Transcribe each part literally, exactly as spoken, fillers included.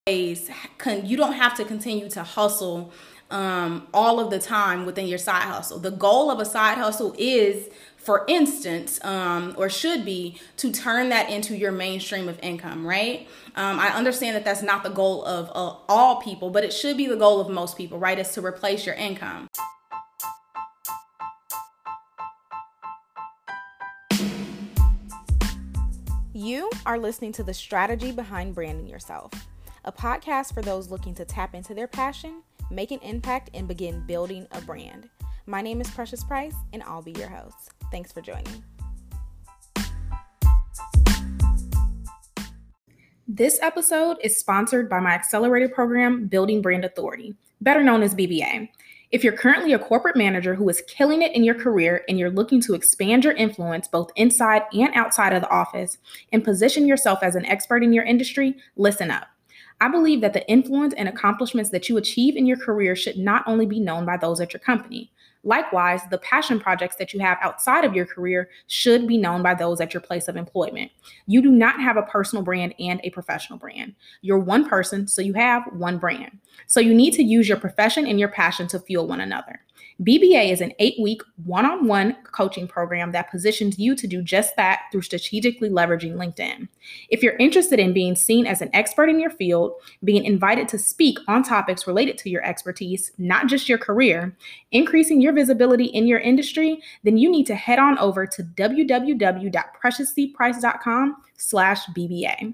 You don't have to continue to hustle um, all of the time within your side hustle. The goal of a side hustle is, for instance, um, or should be, to turn that into your mainstream of income, right? Um, I understand that that's not the goal of uh, all people, but it should be the goal of most people, right? Is to replace your income. You are listening to The Strategy Behind Branding Yourself, a podcast for those looking to tap into their passion, make an impact, and begin building a brand. My name is Precious Price, and I'll be your host. Thanks for joining. This episode is sponsored by my accelerated program, Building Brand Authority, better known as B B A. If you're currently a corporate manager who is killing it in your career and you're looking to expand your influence both inside and outside of the office and position yourself as an expert in your industry, listen up. I believe that the influence and accomplishments that you achieve in your career should not only be known by those at your company. Likewise, the passion projects that you have outside of your career should be known by those at your place of employment. You do not have a personal brand and a professional brand. You're one person, so you have one brand. So you need to use your profession and your passion to fuel one another. B B A is an eight-week one-on-one coaching program that positions you to do just that through strategically leveraging LinkedIn. If you're interested in being seen as an expert in your field, being invited to speak on topics related to your expertise, not just your career, increasing your visibility in your industry, then you need to head on over to www.preciouscprice.com slash BBA.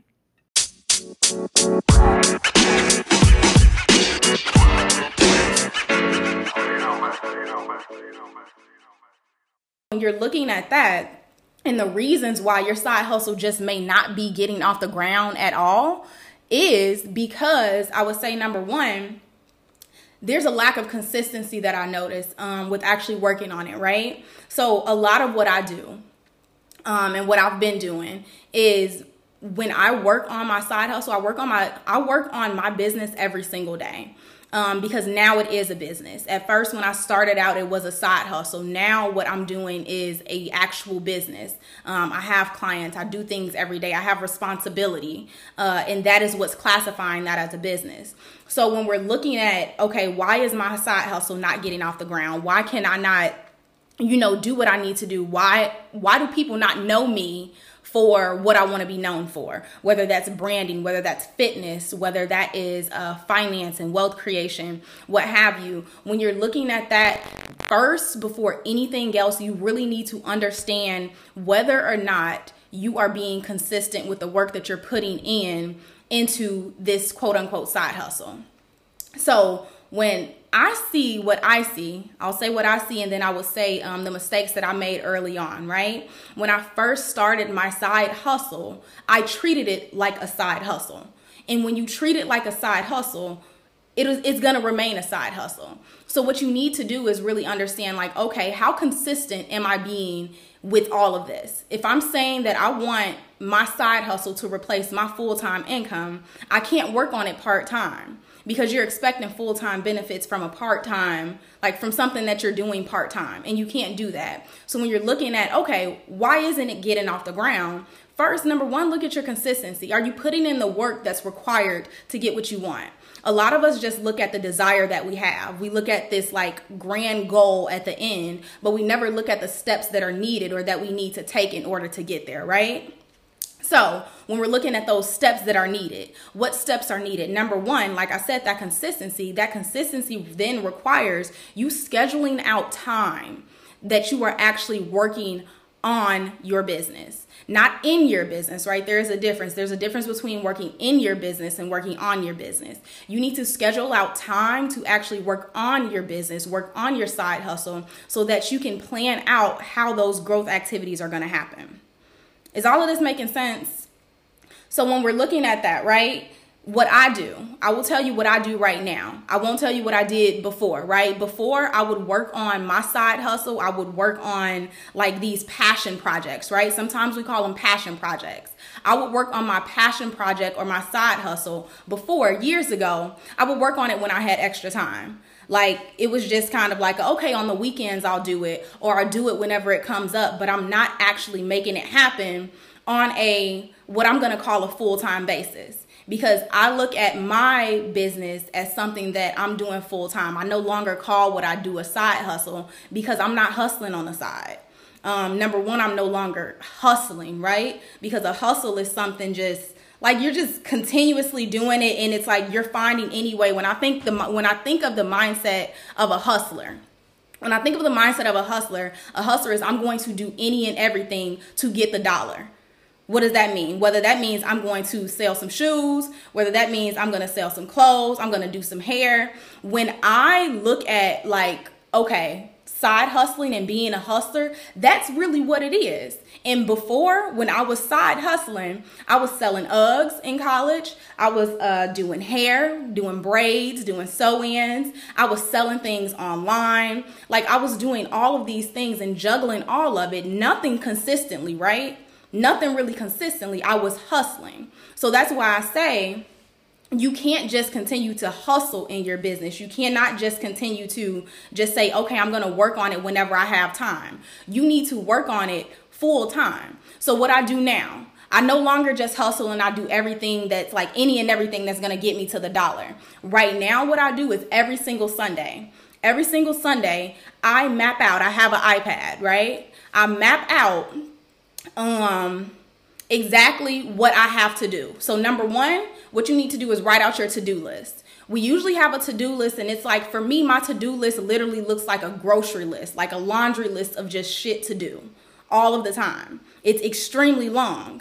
When you're looking at that and the reasons why your side hustle just may not be getting off the ground at all is because I would say, number one, there's a lack of consistency that I notice um, with actually working on it, right? So a lot of what I do um, and what I've been doing is when I work on my side hustle, I work on my I work on my business every single day. Um, because now it is a business. At first, when I started out, it was a side hustle. Now what I'm doing is a actual business. Um, I have clients. I do things every day. I have responsibility. Uh, and that is what's classifying that as a business. So when we're looking at, okay, why is my side hustle not getting off the ground? Why can I not, you know, do what I need to do? Why, why do people not know me for what I want to be known for, whether that's branding, whether that's fitness, whether that is uh, finance and wealth creation, what have you. When you're looking at that first, before anything else, you really need to understand whether or not you are being consistent with the work that you're putting in into this quote unquote side hustle. So when I see what I see, I'll say what I see, and then I will say um, the mistakes that I made early on, right? When I first started my side hustle, I treated it like a side hustle. And when you treat it like a side hustle, it is, it's going to remain a side hustle. So what you need to do is really understand, like, okay, how consistent am I being with all of this? If I'm saying that I want my side hustle to replace my full-time income, I can't work on it part-time. Because you're expecting full-time benefits from a part-time, like from something that you're doing part-time, and you can't do that. So when you're looking at, okay, why isn't it getting off the ground? First, number one, look at your consistency. Are you putting in the work that's required to get what you want? A lot of us just look at the desire that we have. We look at this like grand goal at the end, but we never look at the steps that are needed or that we need to take in order to get there, right? So when we're looking at those steps that are needed, what steps are needed? Number one, like I said, that consistency, that consistency then requires you scheduling out time that you are actually working on your business, not in your business, right? There is a difference. There's a difference between working in your business and working on your business. You need to schedule out time to actually work on your business, work on your side hustle so that you can plan out how those growth activities are going to happen. Is all of this making sense? So when we're looking at that, right, what I do, I will tell you what I do right now. I won't tell you what I did before, right? Before, I would work on my side hustle. I would work on like these passion projects, right? Sometimes we call them passion projects. I would work on my passion project or my side hustle before, years ago. I would work on it when I had extra time. Like, it was just kind of like, okay, on the weekends I'll do it, or I'll do it whenever it comes up, but I'm not actually making it happen on a, what I'm going to call a full-time basis. because I look at my business as something that I'm doing full time. I no longer call what I do a side hustle because I'm not hustling on the side. Um, number one, I'm no longer hustling, right? Because a hustle is something just like you're just continuously doing it, and it's like you're finding any way. When I think the when I think of the mindset of a hustler, when I think of the mindset of a hustler, a hustler is I'm going to do any and everything to get the dollar. What does that mean? Whether that means I'm going to sell some shoes, whether that means I'm going to sell some clothes, I'm going to do some hair. When I look at like, okay, side hustling and being a hustler, that's really what it is. And before, when I was side hustling, I was selling Uggs in college. I was uh, doing hair, doing braids, doing sew-ins. I was selling things online. Like I was doing all of these things and juggling all of it, nothing consistently, right? Nothing really consistently. I was hustling. So that's why I say you can't just continue to hustle in your business. You cannot just continue to just say, okay, I'm going to work on it whenever I have time. You need to work on it full time. So what I do now, I no longer just hustle and I do everything that's like any and everything that's going to get me to the dollar. Right now, what I do is every single Sunday, every single Sunday, I map out, I have an iPad, right? I map out um, exactly what I have to do. So number one, what you need to do is write out your to-do list. We usually have a to-do list, and it's like, for me, my to-do list literally looks like a grocery list, like a laundry list of just shit to do all of the time. It's extremely long.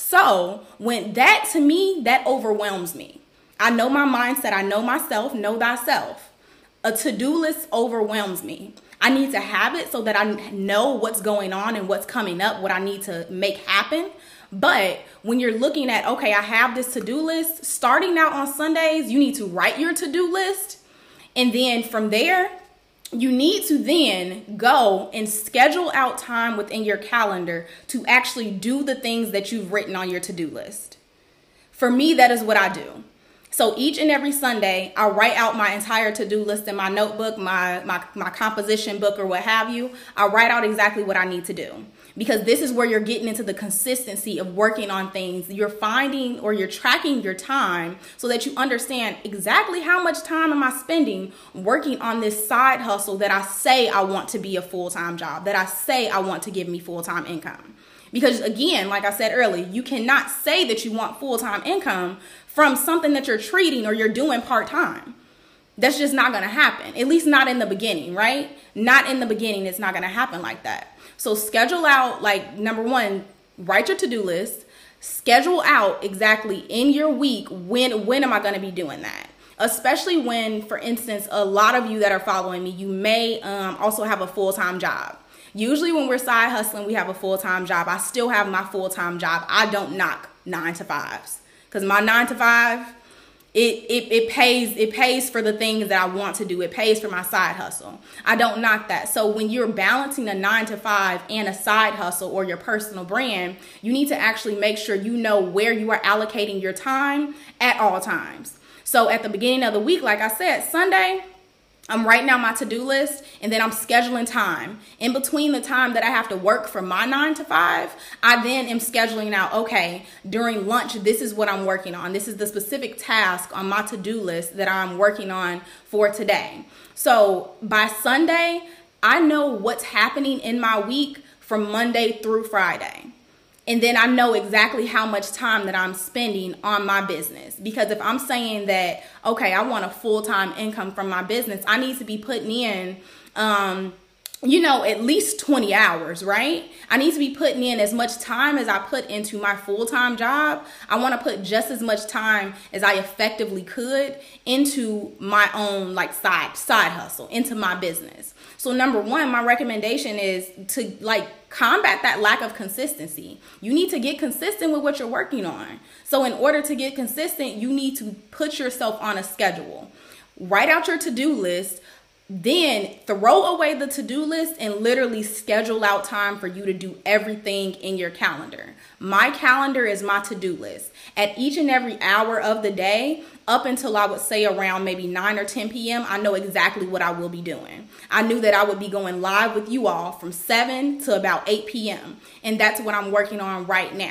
So when that, to me, that overwhelms me. I know my mindset. I know myself. Know thyself. A to-do list overwhelms me. I need to have it so that I know what's going on and what's coming up, what I need to make happen. But when you're looking at, okay, I have this to-do list, starting out on Sundays, you need to write your to-do list. And then from there, you need to then go and schedule out time within your calendar to actually do the things that you've written on your to-do list. For me, that is what I do. So each and every Sunday, I write out my entire to-do list in my notebook, my, my, my composition book, or what have you. I write out exactly what I need to do, because this is where you're getting into the consistency of working on things. You're finding, or you're tracking your time so that you understand exactly how much time am I spending working on this side hustle that I say I want to be a full-time job, that I say I want to give me full-time income. Because again, like I said earlier, you cannot say that you want full-time income from something that you're treating or you're doing part-time. That's just not going to happen. At least not in the beginning, right? Not in the beginning. It's not going to happen like that. So schedule out, like, number one, write your to-do list. Schedule out exactly in your week, when, when am I going to be doing that? Especially when, for instance, a lot of you that are following me, you may um, also have a full-time job. Usually when we're side hustling, we have a full-time job. I still have my full-time job. I don't knock nine to fives. Because my nine to five, it, it it pays it pays for the things that I want to do. It pays for my side hustle. I don't knock that. So when you're balancing a nine to five and a side hustle or your personal brand, you need to actually make sure you know where you are allocating your time at all times. So at the beginning of the week, like I said, Sunday, I'm writing out my to-do list, and then I'm scheduling time. In between the time that I have to work for my nine to five, I then am scheduling out, okay, during lunch, this is what I'm working on. This is the specific task on my to-do list that I'm working on for today. So by Sunday, I know what's happening in my week from Monday through Friday. And then I know exactly how much time that I'm spending on my business. Because if I'm saying that, okay, I want a full-time income from my business, I need to be putting in, um, you know, at least twenty hours, right? I need to be putting in as much time as I put into my full-time job. I want to put just as much time as I effectively could into my own like side, side hustle, into my business. So number one, my recommendation is to like combat that lack of consistency. You need to get consistent with what you're working on. So in order to get consistent, you need to put yourself on a schedule. Write out your to-do list. Then throw away the to-do list and literally schedule out time for you to do everything in your calendar. My calendar is my to-do list. At each and every hour of the day, up until I would say around maybe nine or ten p.m., I know exactly what I will be doing. I knew that I would be going live with you all from seven to about eight p.m. And that's what I'm working on right now.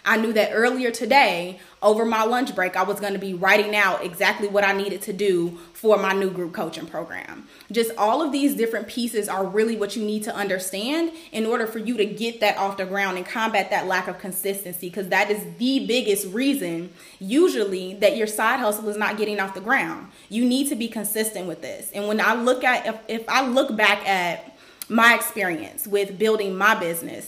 I knew that earlier today, over my lunch break, I was going to be writing out exactly what I needed to do for my new group coaching program. Just all of these different pieces are really what you need to understand in order for you to get that off the ground and combat that lack of consistency, because that is the biggest reason usually that your side hustle is not getting off the ground. You need to be consistent with this. And when I look at, if, if I look back at my experience with building my business,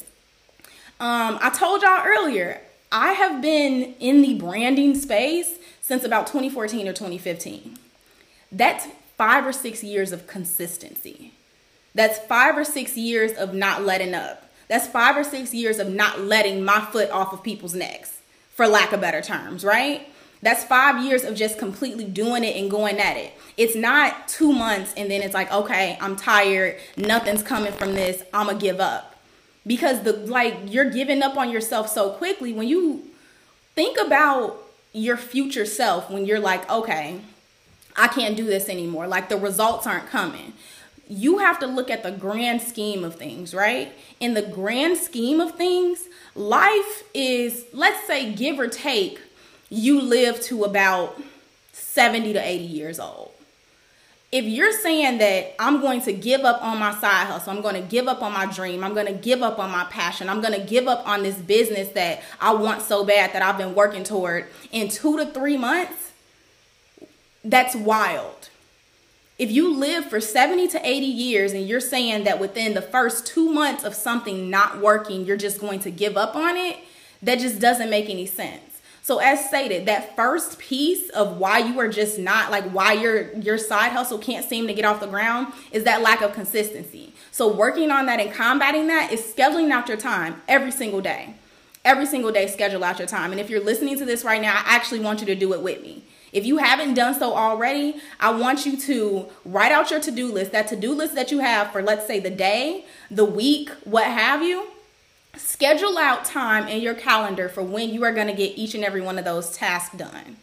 Um, I told y'all earlier, I have been in the branding space since about twenty fourteen or twenty fifteen. That's five or six years of consistency. That's five or six years of not letting up. That's five or six years of not letting my foot off of people's necks, for lack of better terms, right? That's five years of just completely doing it and going at it. It's not two months and then it's like, okay, I'm tired. Nothing's coming from this. I'm gonna give up. Because the like you're giving up on yourself so quickly. When you think about your future self, when you're like, okay, I can't do this anymore, like the results aren't coming, you have to look at the grand scheme of things, right? In the grand scheme of things, life is, let's say, give or take, you live to about seventy to eighty years old. If you're saying that I'm going to give up on my side hustle, I'm going to give up on my dream, I'm going to give up on my passion, I'm going to give up on this business that I want so bad that I've been working toward in two to three months, that's wild. If you live for seventy to eighty years and you're saying that within the first two months of something not working, you're just going to give up on it, that just doesn't make any sense. So as stated, that first piece of why you are just not, like why your your side hustle can't seem to get off the ground is that lack of consistency. So working on that and combating that is scheduling out your time every single day. Every single day, schedule out your time. And if you're listening to this right now, I actually want you to do it with me. If you haven't done so already, I want you to write out your to-do list, that to-do list that you have for, let's say, the day, the week, what have you. Schedule out time in your calendar for when you are going to get each and every one of those tasks done.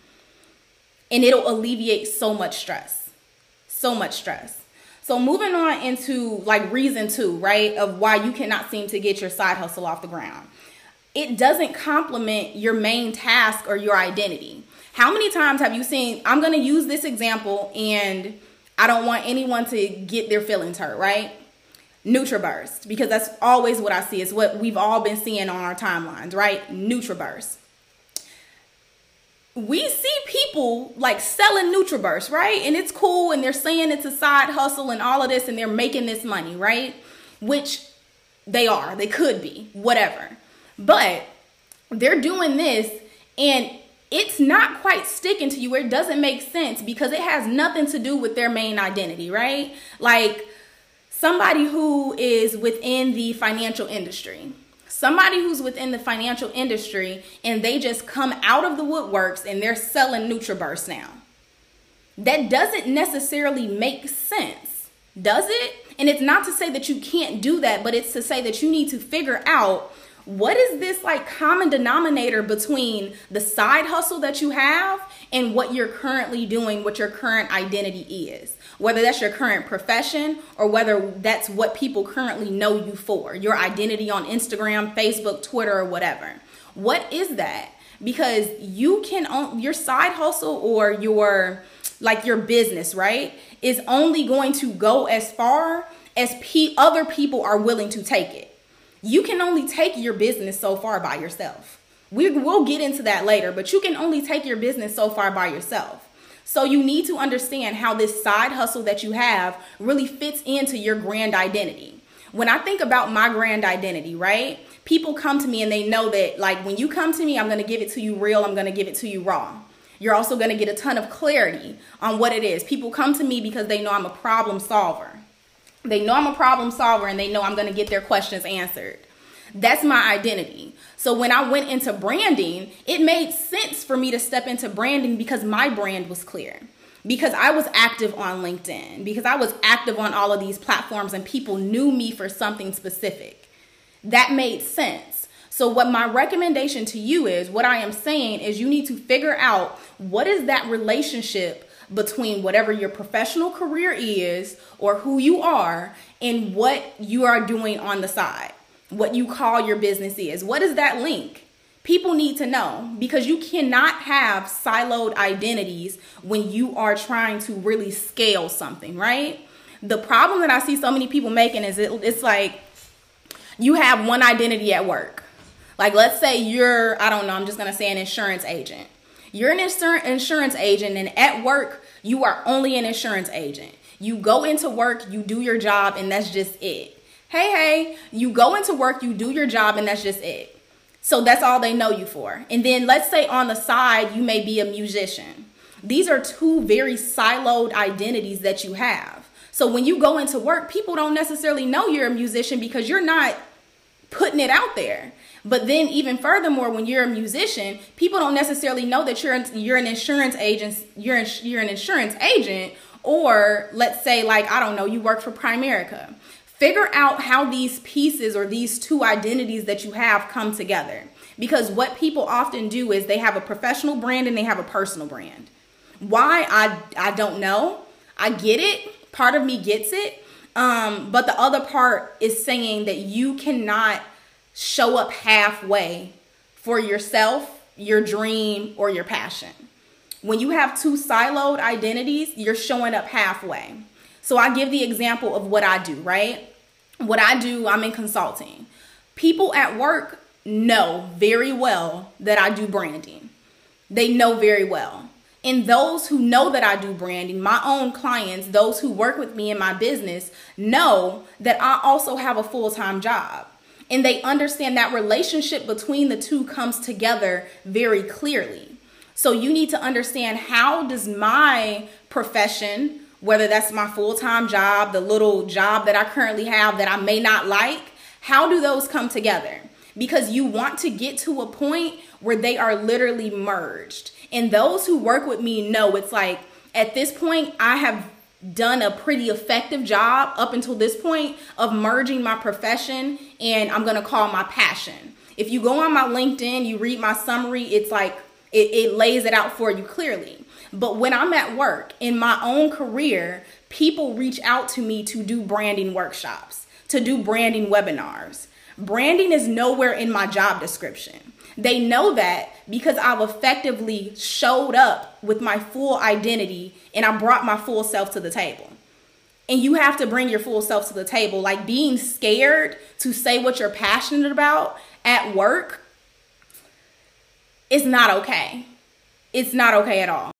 And it'll alleviate so much stress. So much stress. So moving on into like reason two, right, of why you cannot seem to get your side hustle off the ground. It doesn't complement your main task or your identity. How many times have you seen, I'm going to use this example and I don't want anyone to get their feelings hurt, right? NutriBurst, because that's always what I see. It's what we've all been seeing on our timelines, right? NutriBurst. We see people like selling NutriBurst, right? And it's cool, and they're saying it's a side hustle and all of this, and they're making this money, right? Which they are, they could be, whatever. But they're doing this, and it's not quite sticking to you, where it doesn't make sense because it has nothing to do with their main identity, right? Like, somebody who is within the financial industry, somebody who's within the financial industry and they just come out of the woodworks and they're selling NutriBurst now. That doesn't necessarily make sense, does it? And it's not to say that you can't do that, but it's to say that you need to figure out what is this like common denominator between the side hustle that you have and what you're currently doing, what your current identity is. Whether that's your current profession or whether that's what people currently know you for, your identity on Instagram, Facebook, Twitter, or whatever. What is that? Because you can own your side hustle or your like your business, right, is only going to go as far as p- other people are willing to take it. You can only take your business so far by yourself. We will get into that later, but you can only take your business so far by yourself. So you need to understand how this side hustle that you have really fits into your grand identity. When I think about my grand identity, right? People come to me and they know that, like, when you come to me, I'm going to give it to you real. I'm going to give it to you raw. You're also going to get a ton of clarity on what it is. People come to me because they know I'm a problem solver. They know I'm a problem solver and they know I'm going to get their questions answered. That's my identity. So when I went into branding, it made sense for me to step into branding because my brand was clear. Because I was active on LinkedIn. Because I was active on all of these platforms and people knew me for something specific. That made sense. So what my recommendation to you is, what I am saying is you need to figure out what is that relationship between whatever your professional career is or who you are and what you are doing on the side, what you call your business is. What is that link? People need to know, because you cannot have siloed identities when you are trying to really scale something, right? The problem that I see so many people making is it, it's like you have one identity at work. Like, let's say you're, I don't know, I'm just going to say an insurance agent. You're an insur- insurance agent, and at work, you are only an insurance agent. You go into work, you do your job, and that's just it. Hey, hey, you go into work, you do your job, and that's just it. So that's all they know you for. And then let's say on the side, you may be a musician. These are two very siloed identities that you have. So when you go into work, people don't necessarily know you're a musician because you're not putting it out there. But then even furthermore, when you're a musician, people don't necessarily know that you're you're an insurance agent, you're you're an insurance agent, or let's say, like, I don't know, you work for Primerica. Figure out how these pieces or these two identities that you have come together. Because what people often do is they have a professional brand and they have a personal brand. Why? I, I don't know. I get it. Part of me gets it. Um, but the other part is saying that you cannot show up halfway for yourself, your dream, or your passion. When you have two siloed identities, you're showing up halfway. So I give the example of what I do, right? What I do, I'm in consulting. People at work know very well that I do branding. They know very well. And those who know that I do branding, my own clients, those who work with me in my business, know that I also have a full-time job. And they understand that relationship between the two comes together very clearly. So you need to understand, how does my profession, whether that's my full-time job, the little job that I currently have that I may not like, how do those come together? Because you want to get to a point where they are literally merged. And those who work with me know it's like, at this point, I have done a pretty effective job up until this point of merging my profession and I'm going to call my passion. If you go on my LinkedIn, you read my summary, it's like, it, it lays it out for you clearly. But when I'm at work in my own career, people reach out to me to do branding workshops, to do branding webinars. Branding is nowhere in my job description. They know that because I've effectively showed up with my full identity and I brought my full self to the table. And you have to bring your full self to the table. Like, being scared to say what you're passionate about at work is not okay. It's not okay at all.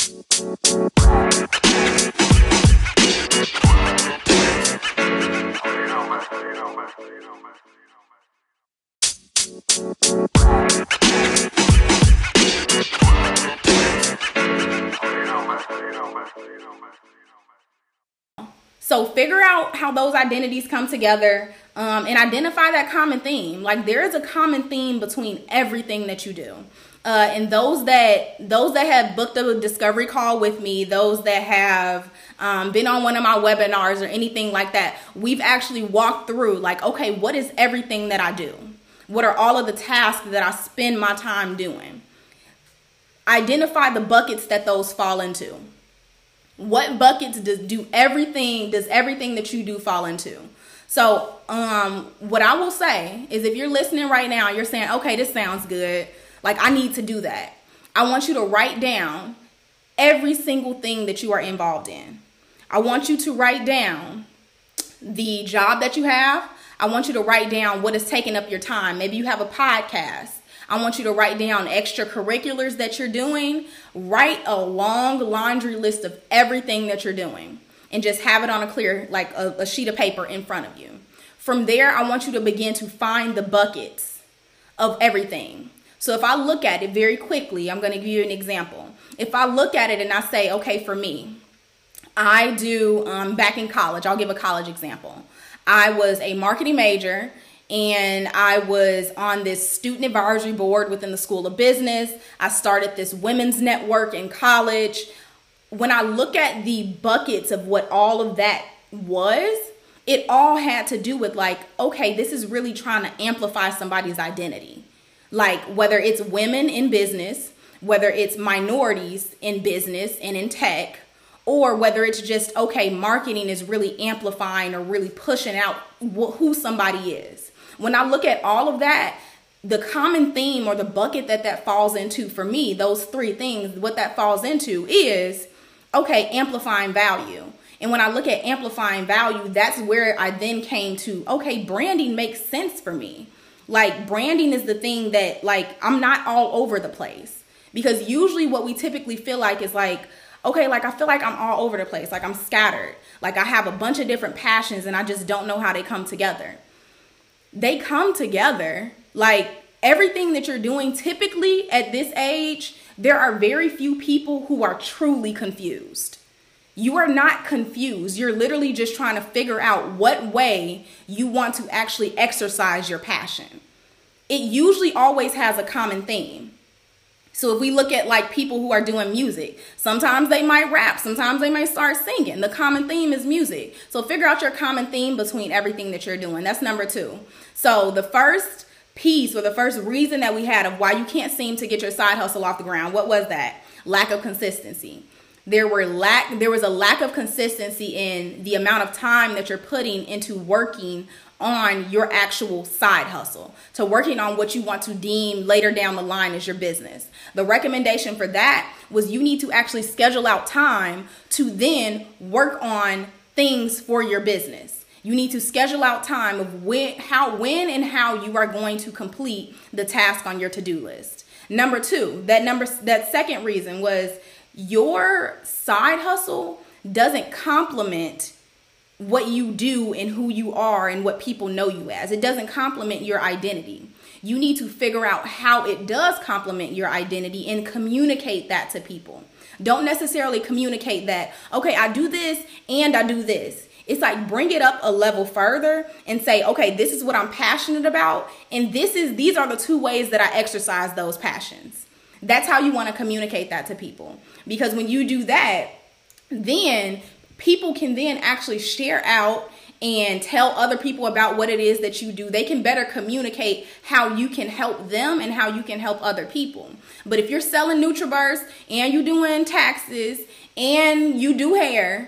So figure out how those identities come together, um, and identify that common theme. Like, there is a common theme between everything that you do. Uh, and those that those that have booked a discovery call with me, those that have um, been on one of my webinars or anything like that, we've actually walked through, like, okay, what is everything that I do? What are all of the tasks that I spend my time doing? Identify the buckets that those fall into. What buckets does do everything does everything that you do fall into? So um, what I will say is, if you're listening right now, you're saying, okay, this sounds good. Like, I need to do that. I want you to write down every single thing that you are involved in. I want you to write down the job that you have. I want you to write down what is taking up your time. Maybe you have a podcast. I want you to write down extracurriculars that you're doing. Write a long laundry list of everything that you're doing and just have it on a clear, like a, a sheet of paper in front of you. From there, I want you to begin to find the buckets of everything. So if I look at it very quickly, I'm going to give you an example. If I look at it and I say, okay, for me, I do, um, back in college, I'll give a college example. I was a marketing major, and I was on this student advisory board within the School of Business. I started this women's network in college. When I look at the buckets of what all of that was, it all had to do with, like, okay, this is really trying to amplify somebody's identity. Like, whether it's women in business, whether it's minorities in business and in tech, or whether it's just, okay, marketing is really amplifying or really pushing out wh- who somebody is. When I look at all of that, the common theme or the bucket that that falls into for me, those three things, what that falls into is, okay, amplifying value. And when I look at amplifying value, that's where I then came to, okay, branding makes sense for me. Like, branding is the thing that, like, I'm not all over the place. Because usually what we typically feel like is like, okay, like I feel like I'm all over the place. Like I'm scattered. Like I have a bunch of different passions and I just don't know how they come together. They come together. Like everything that you're doing typically at this age, there are very few people who are truly confused. You are not confused. You're literally just trying to figure out what way you want to actually exercise your passion. It usually always has a common theme. So if we look at like people who are doing music, sometimes they might rap, sometimes they might start singing. The common theme is music. So figure out your common theme between everything that you're doing. That's number two. So the first piece or the first reason that we had of why you can't seem to get your side hustle off the ground, what was that? Lack of consistency. There were lack, there was a lack of consistency in the amount of time that you're putting into working on your actual side hustle, to working on what you want to deem later down the line as your business. The recommendation for that was you need to actually schedule out time to then work on things for your business. You need to schedule out time of when, how, when and how you are going to complete the task on your to-do list. Number two, that number, that second reason was your side hustle doesn't complement what you do and who you are and what people know you as. It doesn't complement your identity. You need to figure out how it does complement your identity and communicate that to people. Don't necessarily communicate that, okay, I do this and I do this. It's like bring it up a level further and say, okay, this is what I'm passionate about. And this is, these are the two ways that I exercise those passions. That's how you want to communicate that to people. Because when you do that, then people can then actually share out and tell other people about what it is that you do. They can better communicate how you can help them and how you can help other people. But if you're selling NutriBurst and you're doing taxes and you do hair,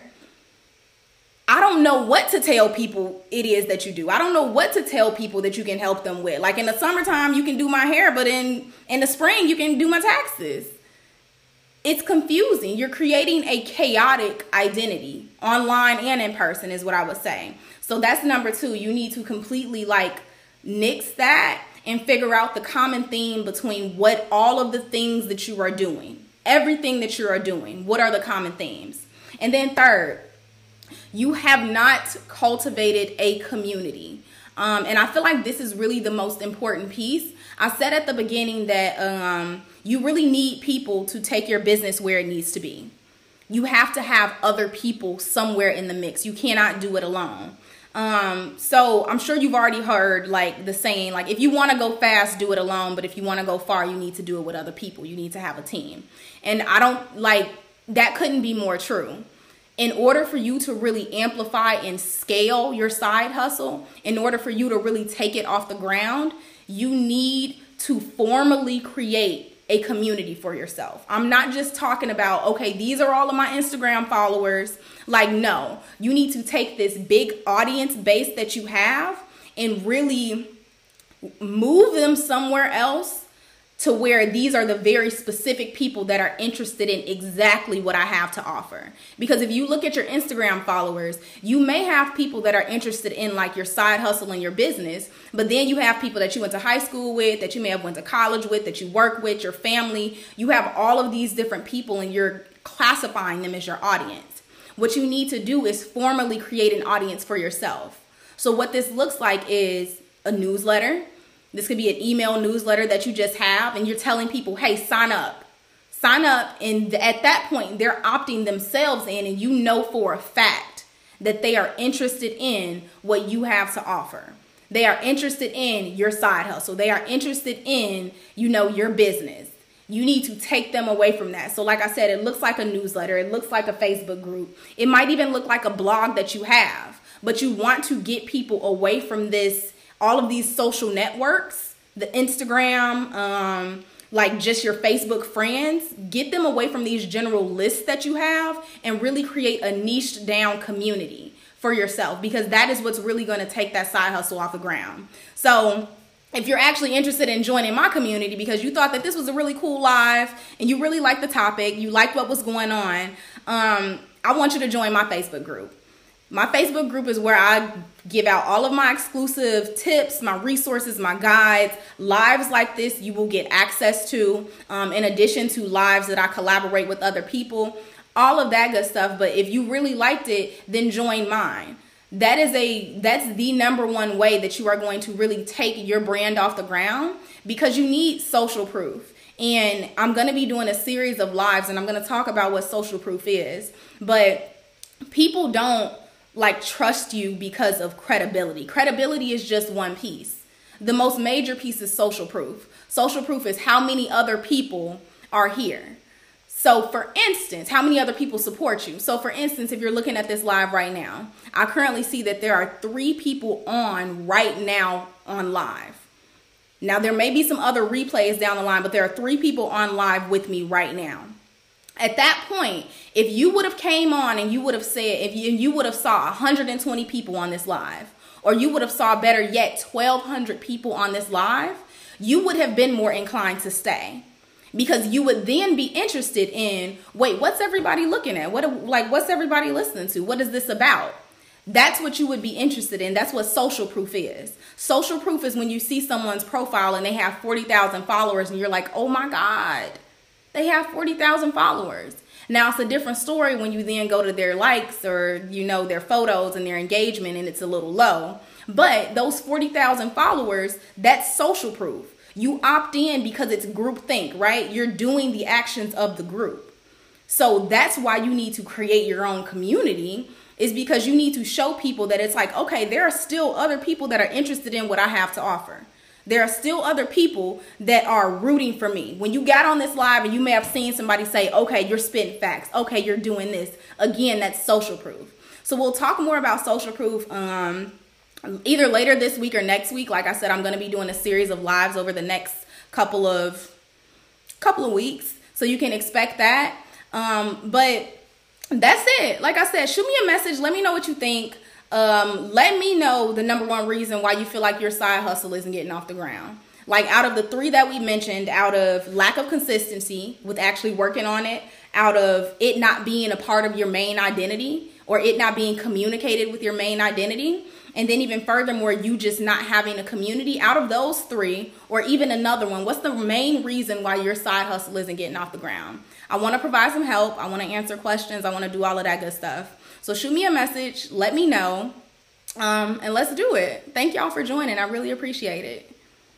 I don't know what to tell people it is that you do. I don't know what to tell people that you can help them with. Like in the summertime, you can do my hair, but in, in the spring, you can do my taxes. It's confusing. You're creating a chaotic identity online and in person is what I would say. So that's number two. You need to completely like nix that and figure out the common theme between what all of the things that you are doing, everything that you are doing. What are the common themes? And then third, you have not cultivated a community. Um, and I feel like this is really the most important piece. I said at the beginning that um, you really need people to take your business where it needs to be. You have to have other people somewhere in the mix. You cannot do it alone. Um, so I'm sure you've already heard like the saying, like if you want to go fast, do it alone. But if you want to go far, you need to do it with other people. You need to have a team. And I don't like that couldn't be more true. In order for you to really amplify and scale your side hustle, in order for you to really take it off the ground, you need to formally create a community for yourself. I'm not just talking about, okay, these are all of my Instagram followers. Like, no, you need to take this big audience base that you have and really move them somewhere else to where these are the very specific people that are interested in exactly what I have to offer. Because if you look at your Instagram followers, you may have people that are interested in like your side hustle and your business, but then you have people that you went to high school with, that you may have went to college with, that you work with, your family. You have all of these different people and you're classifying them as your audience. What you need to do is formally create an audience for yourself. So what this looks like is a newsletter. This could be an email newsletter that you just have and you're telling people, hey, sign up. Sign up. And at that point, they're opting themselves in and you know for a fact that they are interested in what you have to offer. They are interested in your side hustle. They are interested in, you know, your business. You need to take them away from that. So like I said, it looks like a newsletter. It looks like a Facebook group. It might even look like a blog that you have, but you want to get people away from this, all of these social networks, the Instagram, um, like just your Facebook friends. Get them away from these general lists that you have and really create a niched down community for yourself, because that is what's really going to take that side hustle off the ground. So if you're actually interested in joining my community because you thought that this was a really cool live and you really liked the topic, you liked what was going on, um, I want you to join my Facebook group. My Facebook group is where I give out all of my exclusive tips, my resources, my guides. Lives like this you will get access to, um, in addition to lives that I collaborate with other people, all of that good stuff. But if you really liked it, then join mine. That is a that's the number one way that you are going to really take your brand off the ground, because you need social proof. And I'm going to be doing a series of lives and I'm going to talk about what social proof is. But people don't like trust you because of credibility. Credibility is just one piece. The most major piece is social proof. Social proof is how many other people are here. So for instance, how many other people support you? So for instance, if you're looking at this live right now, I currently see that there are three people on right now on live. Now there may be some other replays down the line, but there are three people on live with me right now. At that point, if you would have came on and you would have said, if you, you would have saw one hundred twenty people on this live, or you would have saw better yet twelve hundred people on this live, you would have been more inclined to stay. Because you would then be interested in, wait, what's everybody looking at? What, like, what's everybody listening to? What is this about? That's what you would be interested in. That's what social proof is. Social proof is when you see someone's profile and they have forty thousand followers and you're like, oh my God, they have forty thousand followers. Now it's a different story when you then go to their likes or, you know, their photos and their engagement and it's a little low. But those forty thousand followers, that's social proof. You opt in because it's groupthink, right? You're doing the actions of the group. So that's why you need to create your own community, is because you need to show people that it's like, okay, there are still other people that are interested in what I have to offer. There are still other people that are rooting for me. When you got on this live and you may have seen somebody say, okay, you're spitting facts. Okay, you're doing this. Again, that's social proof. So we'll talk more about social proof um, either later this week or next week. Like I said, I'm going to be doing a series of lives over the next couple of couple of weeks. So you can expect that. Um, but that's it. Like I said, shoot me a message. Let me know what you think. Um, let me know the number one reason why you feel like your side hustle isn't getting off the ground. Like out of the three that we mentioned, out of lack of consistency with actually working on it, out of it not being a part of your main identity or it not being communicated with your main identity, and then even furthermore, you just not having a community, out of those three, or even another one, what's the main reason why your side hustle isn't getting off the ground? I want to provide some help. I want to answer questions. I want to do all of that good stuff. So shoot me a message. Let me know. Um, and let's do it. Thank y'all for joining. I really appreciate it.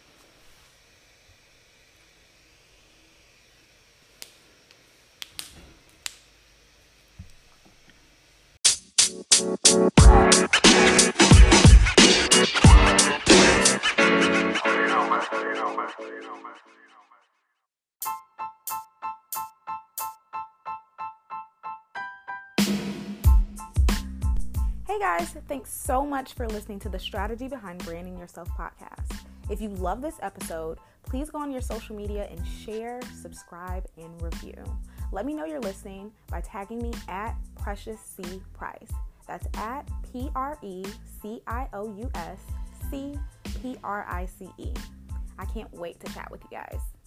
Hey guys, thanks so much for listening to the Strategy Behind Branding Yourself podcast. If you love this episode, please go on your social media and share, subscribe, and review. Let me know you're listening by tagging me at Precious C. Price. That's at P R E C I O U S C P R I C E. I can't wait to chat with you guys.